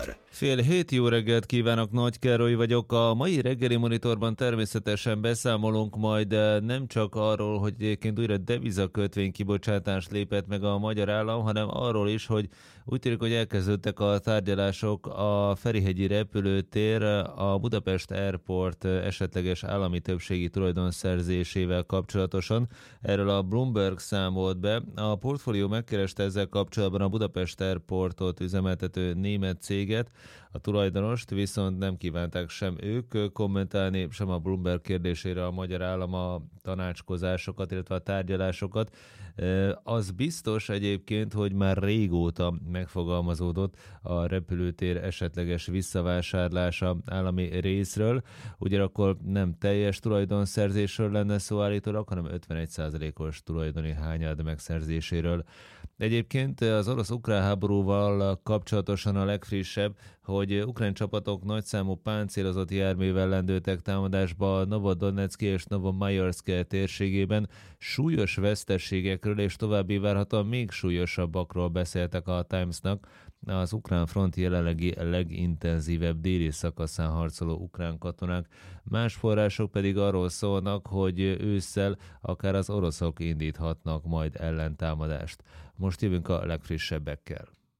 Fél hét, jó reggelt kívánok, Nagy Károly vagyok. A mai reggeli monitorban természetesen beszámolunk majd nem csak arról, hogy egyébként újra devizakötvény kibocsátás lépett meg a magyar állam, hanem arról is, hogy úgy tűnik, hogy elkezdődtek a tárgyalások a Ferihegyi repülőtér, a Budapest Airport esetleges állami többségi tulajdonszerzésével kapcsolatosan. Erről a Bloomberg számolt be. A portfólió megkereste ezzel kapcsolatban a Budapest Airportot üzemeltető német céget, a tulajdonost, viszont nem kívánták sem ők kommentálni, sem a Bloomberg kérdésére a magyar állam a tanácskozásokat, illetve a tárgyalásokat. Az biztos egyébként, hogy már régóta megfogalmazódott a repülőtér esetleges visszavásárlása állami részről, ugyanakkor nem teljes tulajdonszerzésről lenne szó állítólag, hanem 51%-os tulajdoni hányad megszerzéséről. Egyébként az orosz-ukrán háborúval kapcsolatosan a legfrissebb, hogy ukrán csapatok nagyszámú páncélozott járművel lendültek támadásba Novodonecki és Novomajorszk térségében. Súlyos veszteségekről és további várhatóan még súlyosabbakról beszéltek a Timesnak. Az ukrán front jelenlegi legintenzívebb déli szakaszán harcoló ukrán katonák. Más források pedig arról szólnak, hogy ősszel akár az oroszok indíthatnak majd ellentámadást. Most jövünk a legfrissebbekkel.